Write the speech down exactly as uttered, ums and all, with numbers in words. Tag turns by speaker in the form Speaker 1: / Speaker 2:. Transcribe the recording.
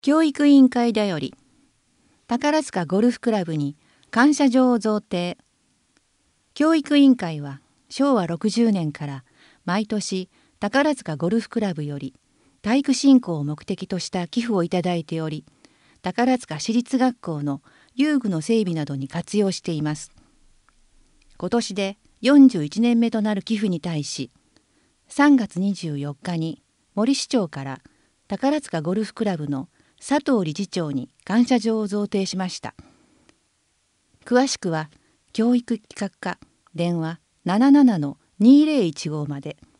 Speaker 1: 教育委員会だより宝塚ゴルフクラブに感謝状を贈呈。教育委員会はしょうわろくじゅうねんから毎年宝塚ゴルフクラブより体育振興を目的とした寄付をいただいており、宝塚市立学校の遊具の整備などに活用しています。今年でよんじゅういちねんめとなる寄付に対し、さんがつにじゅうよっかに森市長から宝塚ゴルフクラブの佐藤理事長に感謝状を贈呈しました。詳しくは教育企画課電話 ななななのにーぜろいちご まで。